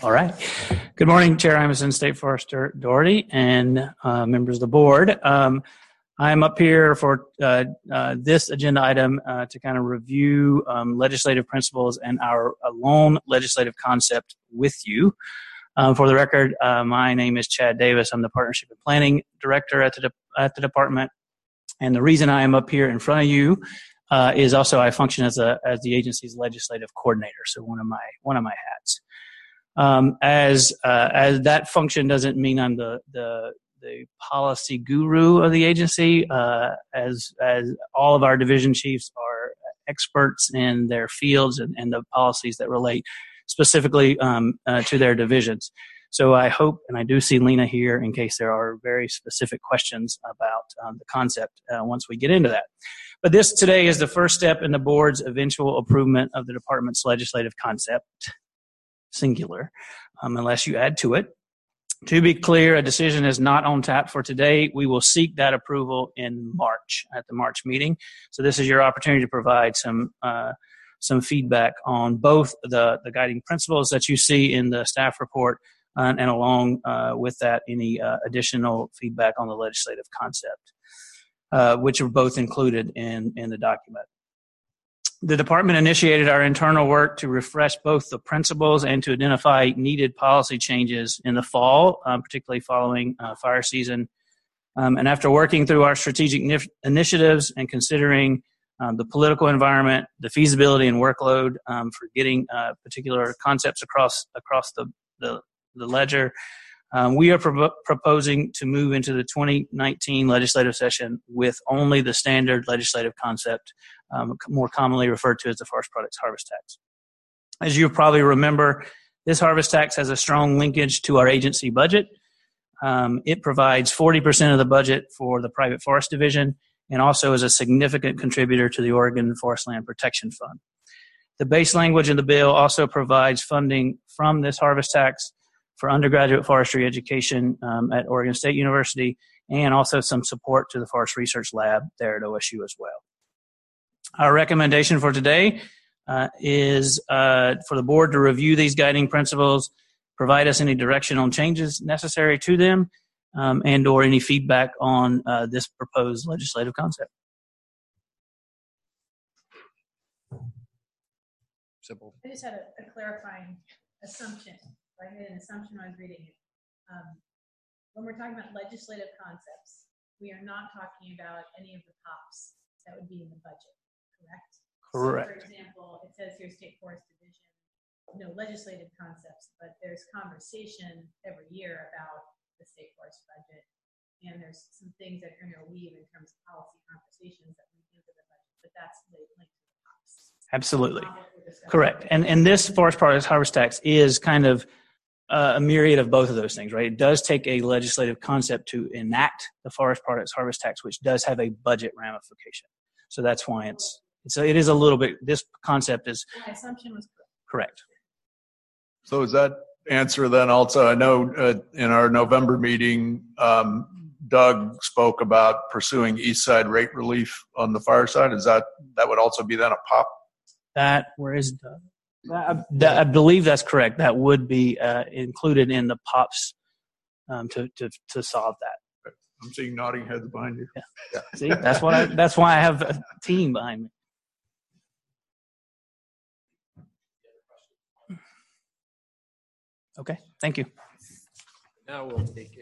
All right. Good morning, Chair Imeson, State Forester Doherty, and members of the board. I'm up here for this agenda item to kind of review legislative principles and our loan legislative concept with you. For the record, my name is Chad Davis. I'm the Partnership and Planning Director at the department. And the reason I am up here in front of you is also I function as the agency's legislative coordinator, so one of my hats. As that function doesn't mean I'm the policy guru of the agency, as all of our division chiefs are experts in their fields and the policies that relate specifically to their divisions. So I hope, and I do see Lena here in case there are very specific questions about the concept once we get into that. But this today is the first step in the board's eventual approval of the department's legislative concept, singular, unless you add to it. To be clear, a decision is not on tap for today. We will seek that approval in March at the March meeting. So this is your opportunity to provide some feedback on both the guiding principles that you see in the staff report and along with that, any additional feedback on the legislative concept, which are both included in the document. The department initiated our internal work to refresh both the principles and to identify needed policy changes in the fall, particularly following fire season. And after working through our strategic initiatives and considering the political environment, the feasibility and workload for getting particular concepts across the ledger, we are proposing to move into the 2019 legislative session with only the standard legislative concept, more commonly referred to as the forest products harvest tax. As you probably remember, this harvest tax has a strong linkage to our agency budget. It provides 40% of the budget for the private forest division and also is a significant contributor to the Oregon Forest Land Protection Fund. The base language in the bill also provides funding from this harvest tax for undergraduate forestry education at Oregon State University, and also some support to the Forest Research Lab there at OSU as well. Our recommendation for today is for the board to review these guiding principles, provide us any direction on changes necessary to them, and or any feedback on this proposed legislative concept. Simple. I just had a clarifying assumption. I made an assumption when I was reading it. When we're talking about legislative concepts, we are not talking about any of the POPs that would be in the budget, correct? Correct. So for example, it says here State Forest Division, no legislative concepts, but there's conversation every year about the State Forest budget, and there's some things that are going to weave in terms of policy conversations that we do with the budget, but that's linked to the POPs. Absolutely. Correct. And this forest products harvest tax is kind of a myriad of both of those things, right? It does take a legislative concept to enact the forest products harvest tax, which does have a budget ramification. So that's why it is a little bit, this concept is. My assumption was correct. So is that answer then also, I know in our November meeting, Doug spoke about pursuing east side rate relief on the fire side. Is that would also be then a POP? Where is Doug? I believe that's correct. That would be included in the POPs to solve that. I'm seeing nodding heads behind you. Yeah. See, that's why I have a team behind me. Okay, thank you. Now we'll take